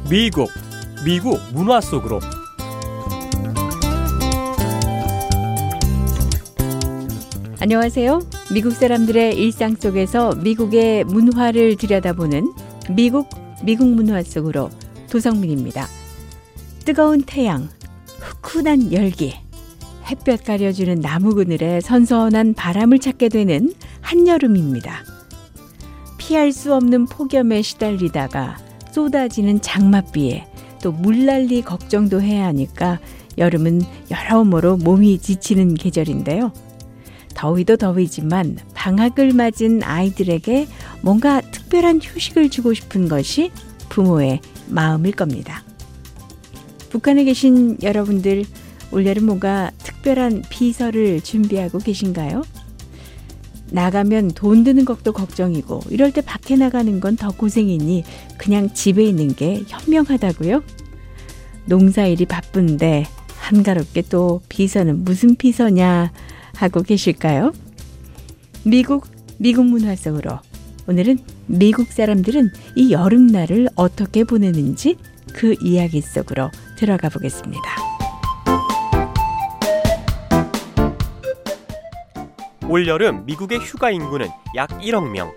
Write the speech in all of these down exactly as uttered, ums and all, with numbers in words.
미국, 미국 문화 속으로. 안녕하세요. 미국 사람들의 일상 속에서 미국의 문화를 들여다보는 미국, 미국 문화 속으로 도성민입니다. 뜨거운 태양, 후끈한 열기, 햇볕 가려주는 나무 그늘에 선선한 바람을 찾게 되는 한여름입니다. 피할 수 없는 폭염에 시달리다가 쏟아지는 장맛비에 또 물난리 걱정도 해야 하니까 여름은 여러모로 몸이 지치는 계절인데요. 더위도 더위지만 방학을 맞은 아이들에게 뭔가 특별한 휴식을 주고 싶은 것이 부모의 마음일 겁니다. 북한에 계신 여러분들, 올여름 뭔가 특별한 비서를 준비하고 계신가요? 나가면 돈 드는 것도 걱정이고 이럴 때 밖에 나가는 건 더 고생이니 그냥 집에 있는 게 현명하다고요? 농사일이 바쁜데 한가롭게 또 비서는 무슨 비서냐 하고 계실까요? 미국, 미국 문화 속으로 오늘은 미국 사람들은 이 여름날을 어떻게 보내는지 그 이야기 속으로 들어가 보겠습니다. 올여름 미국의 휴가 인구는 약 일억 명.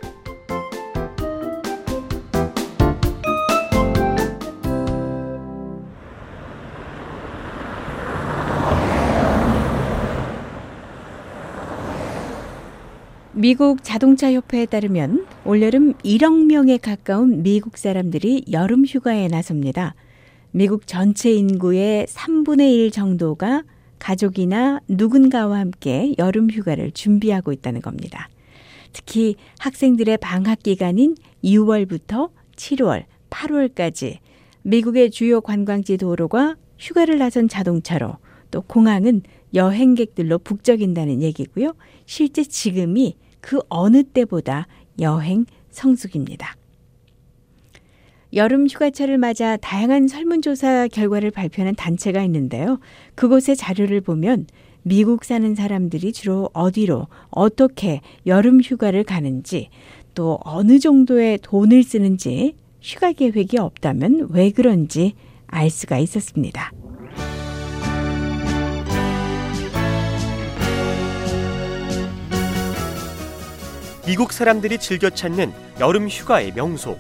미국 자동차협회에 따르면 올여름 일억 명에 가까운 미국 사람들이 여름 휴가에 나섭니다. 미국 전체 인구의 삼분의 일 정도가 가족이나 누군가와 함께 여름 휴가를 준비하고 있다는 겁니다. 특히 학생들의 방학 기간인 유월부터 칠월, 팔월까지 미국의 주요 관광지 도로가 휴가를 나선 자동차로 또 공항은 여행객들로 북적인다는 얘기고요. 실제 지금이 그 어느 때보다 여행 성수기입니다. 여름 휴가철을 맞아 다양한 설문조사 결과를 발표하는 단체가 있는데요. 그곳의 자료를 보면 미국 사는 사람들이 주로 어디로 어떻게 여름 휴가를 가는지 또 어느 정도의 돈을 쓰는지 휴가 계획이 없다면 왜 그런지 알 수가 있었습니다. 미국 사람들이 즐겨 찾는 여름 휴가의 명소.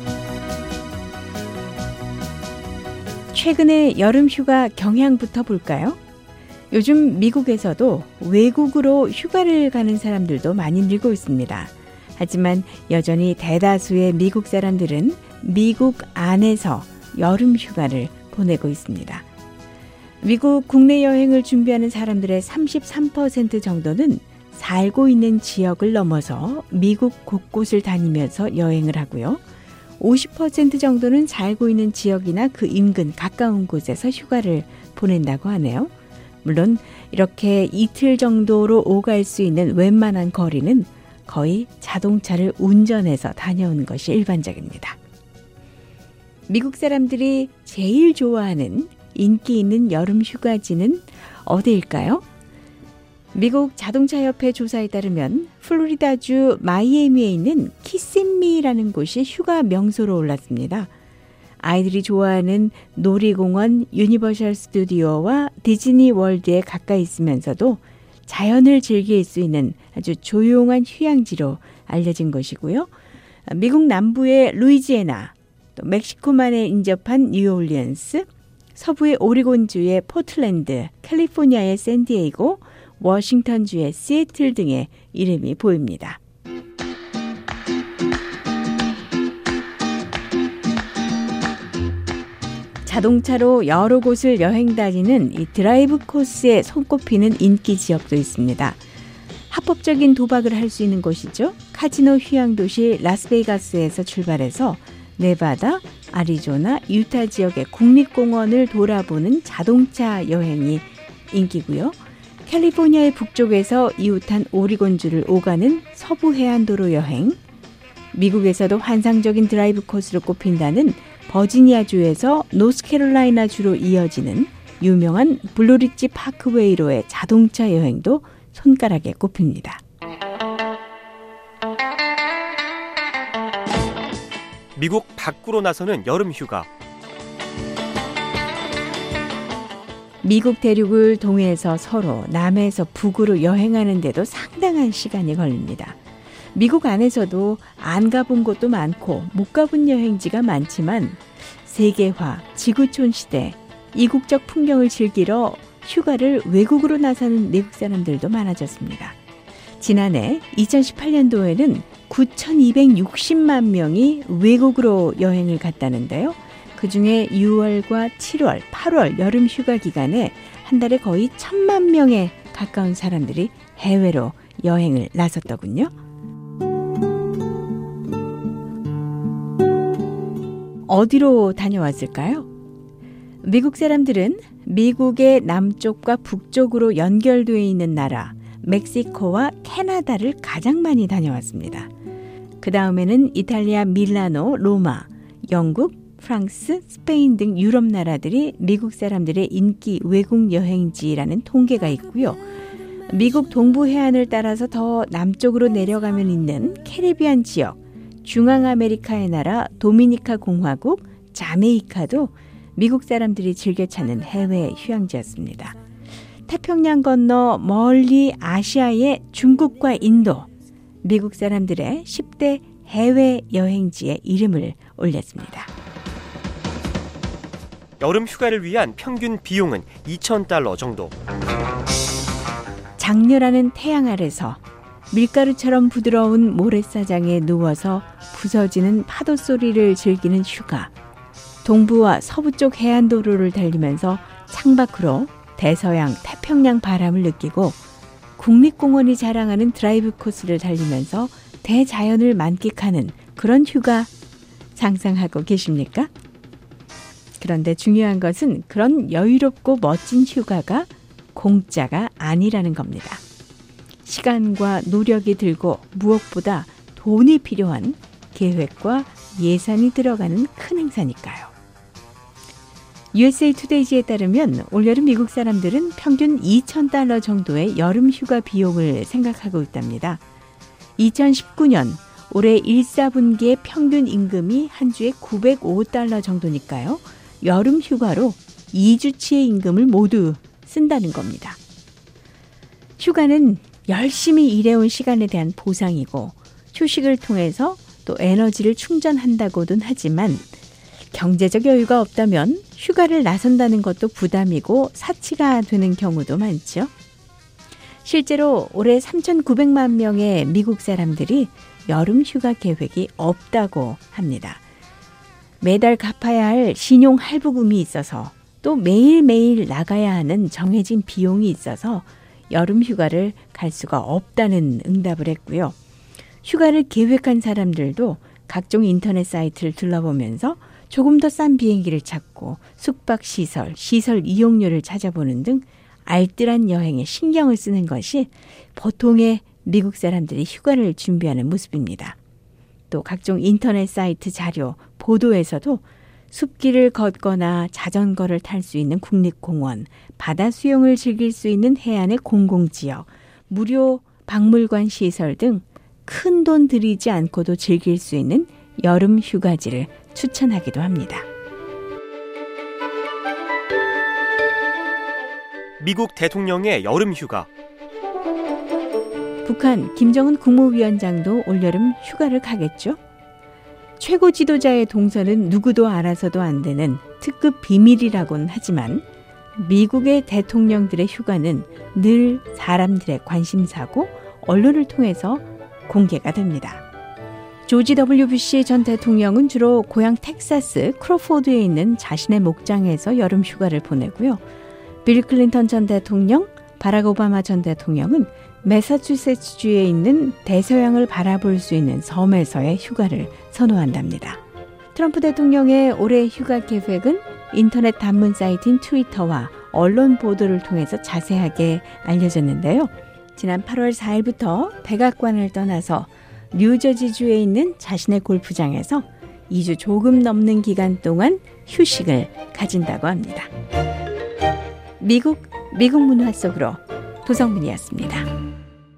최근의 여름 휴가 경향부터 볼까요? 요즘 미국에서도 외국으로 휴가를 가는 사람들도 많이 늘고 있습니다. 하지만 여전히 대다수의 미국 사람들은 미국 안에서 여름 휴가를 보내고 있습니다. 미국 국내 여행을 준비하는 사람들의 삼십삼 퍼센트 정도는 살고 있는 지역을 넘어서 미국 곳곳을 다니면서 여행을 하고요. 오십 퍼센트 정도는 살고 있는 지역이나 그 인근 가까운 곳에서 휴가를 보낸다고 하네요. 물론 이렇게 이틀 정도로 오갈 수 있는 웬만한 거리는 거의 자동차를 운전해서 다녀오는 것이 일반적입니다. 미국 사람들이 제일 좋아하는 인기 있는 여름 휴가지는 어디일까요? 미국 자동차협회 조사에 따르면 플로리다주 마이애미에 있는 키시미라는 곳이 휴가 명소로 올랐습니다. 아이들이 좋아하는 놀이공원 유니버셜 스튜디오와 디즈니 월드에 가까이 있으면서도 자연을 즐길 수 있는 아주 조용한 휴양지로 알려진 것이고요. 미국 남부의 루이지애나, 또 멕시코만에 인접한 뉴올리언스, 서부의 오리곤주의 포틀랜드, 캘리포니아의 샌디에이고, 워싱턴주의 시애틀 등의 이름이 보입니다. 자동차로 여러 곳을 여행 다니는 이 드라이브 코스에 손꼽히는 인기 지역도 있습니다. 합법적인 도박을 할 수 있는 곳이죠. 카지노 휴양 도시 라스베이거스에서 출발해서 네바다, 아리조나, 유타 지역의 국립공원을 돌아보는 자동차 여행이 인기고요. 캘리포니아의 북쪽에서 이웃한 오리곤주를 오가는 서부 해안도로 여행, 미국에서도 환상적인 드라이브 코스로 꼽힌다는 버지니아주에서 노스캐롤라이나주로 이어지는 유명한 블루리지 파크웨이로의 자동차 여행도 손가락에 꼽힙니다. 미국 밖으로 나서는 여름 휴가. 미국 대륙을 동해에서 서로, 남해에서 북으로 여행하는데도 상당한 시간이 걸립니다. 미국 안에서도 안 가본 곳도 많고 못 가본 여행지가 많지만 세계화, 지구촌 시대, 이국적 풍경을 즐기러 휴가를 외국으로 나서는 미국 사람들도 많아졌습니다. 지난해 이천십팔 년도에는 구천이백육십만 명이 외국으로 여행을 갔다는데요. 그중에 유월과 칠월, 팔월 여름 휴가 기간에 한 달에 거의 천만 명에 가까운 사람들이 해외로 여행을 나섰더군요. 어디로 다녀왔을까요? 미국 사람들은 미국의 남쪽과 북쪽으로 연결되어 있는 나라 멕시코와 캐나다를 가장 많이 다녀왔습니다. 그 다음에는 이탈리아 밀라노, 로마, 영국, 프랑스, 스페인 등 유럽 나라들이 미국 사람들의 인기 외국 여행지라는 통계가 있고요. 미국 동부 해안을 따라서 더 남쪽으로 내려가면 있는 캐리비안 지역, 중앙아메리카의 나라 도미니카 공화국, 자메이카도 미국 사람들이 즐겨 찾는 해외 휴양지였습니다. 태평양 건너 멀리 아시아의 중국과 인도, 미국 사람들의 십 대 해외 여행지에 이름을 올렸습니다. 여름 휴가를 위한 평균 비용은 이천 달러 정도. 장렬하는 태양 아래서 밀가루처럼 부드러운 모래사장에 누워서 부서지는 파도 소리를 즐기는 휴가. 동부와 서부 쪽 해안도로를 달리면서 창밖으로 대서양, 태평양 바람을 느끼고 국립공원이 자랑하는 드라이브 코스를 달리면서 대자연을 만끽하는 그런 휴가 상상하고 계십니까? 그런데 중요한 것은 그런 여유롭고 멋진 휴가가 공짜가 아니라는 겁니다. 시간과 노력이 들고 무엇보다 돈이 필요한 계획과 예산이 들어가는 큰 행사니까요. 유에스에이 투데이지에 따르면 올여름 미국 사람들은 평균 이천 달러 정도의 여름 휴가 비용을 생각하고 있답니다. 이천십구 년 올해 일, 사분기의 평균 임금이 한 주에 구백오 달러 정도니까요. 여름 휴가로 이 주치의 임금을 모두 쓴다는 겁니다. 휴가는 열심히 일해온 시간에 대한 보상이고 휴식을 통해서 또 에너지를 충전한다고는 하지만 경제적 여유가 없다면 휴가를 나선다는 것도 부담이고 사치가 되는 경우도 많죠. 실제로 올해 삼천구백만 명의 미국 사람들이 여름 휴가 계획이 없다고 합니다. 매달 갚아야 할 신용 할부금이 있어서 또 매일매일 나가야 하는 정해진 비용이 있어서 여름 휴가를 갈 수가 없다는 응답을 했고요. 휴가를 계획한 사람들도 각종 인터넷 사이트를 둘러보면서 조금 더 싼 비행기를 찾고 숙박시설, 시설 이용료를 찾아보는 등 알뜰한 여행에 신경을 쓰는 것이 보통의 미국 사람들이 휴가를 준비하는 모습입니다. 또 각종 인터넷 사이트 자료, 보도에서도 숲길을 걷거나 자전거를 탈 수 있는 국립공원, 바다 수영을 즐길 수 있는 해안의 공공지역, 무료 박물관 시설 등 큰 돈 들이지 않고도 즐길 수 있는 여름 휴가지를 추천하기도 합니다. 미국 대통령의 여름 휴가. 북한 김정은 국무위원장도 올여름 휴가를 가겠죠? 최고 지도자의 동선은 누구도 알아서도 안 되는 특급 비밀이라고는 하지만 미국의 대통령들의 휴가는 늘 사람들의 관심사고 언론을 통해서 공개가 됩니다. 조지 더블유 부시 전 대통령은 주로 고향 텍사스 크로포드에 있는 자신의 목장에서 여름 휴가를 보내고요. 빌 클린턴 전 대통령, 바락 오바마 전 대통령은 매사추세츠주에 있는 대서양을 바라볼 수 있는 섬에서의 휴가를 선호한답니다. 트럼프 대통령의 올해 휴가 계획은 인터넷 단문 사이트인 트위터와 언론 보도를 통해서 자세하게 알려졌는데요. 지난 팔월 사일부터 백악관을 떠나서 뉴저지주에 있는 자신의 골프장에서 이 주 조금 넘는 기간 동안 휴식을 가진다고 합니다. 미국, 미국 문화 속으로 도성민이었습니다.